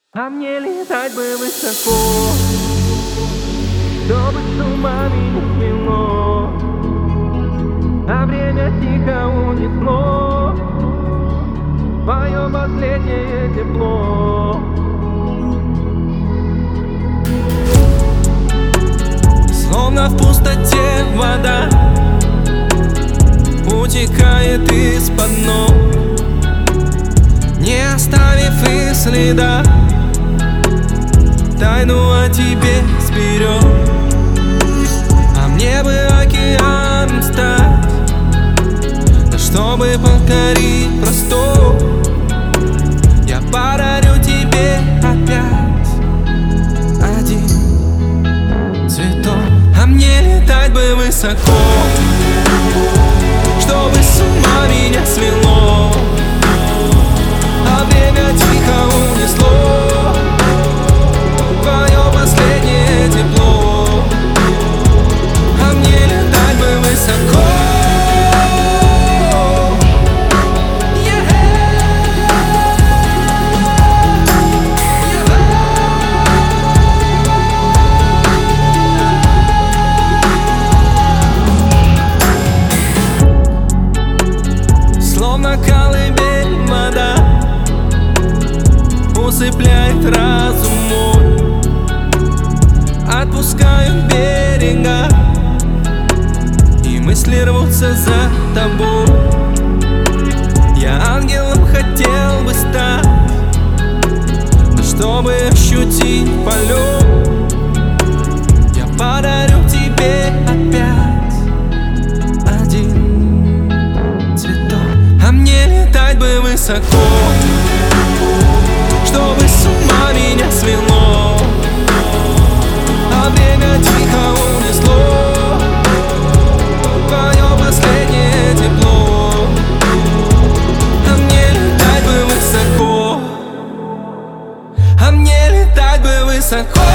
А мне летать бы высоко, чтобы с ума меня свело, а время тихо унесло твое последнее тепло. Словно в пустоте вода утекает из-под ног, не оставив и следа. Тайну о тебе сберег, а мне бы океаном стать, да чтобы покорить простор. Я подарю тебе опять один цветок. А мне летать бы высоко, чтобы с ума меня свело, а время тихо унесло твое последнее тепло. А мне летать бы высоко, словно колыбель вода усыпляет разум мой. Отпускаю берега, и мысли рвутся за тобой. Я ангелом хотел бы стать, но чтобы ощутить полет, я подарю тебе опять один цветок. А мне летать бы высоко, чтобы с ума меня свело, а время тихо унесло твое последнее тепло. А мне летать бы высоко, а мне летать бы высоко.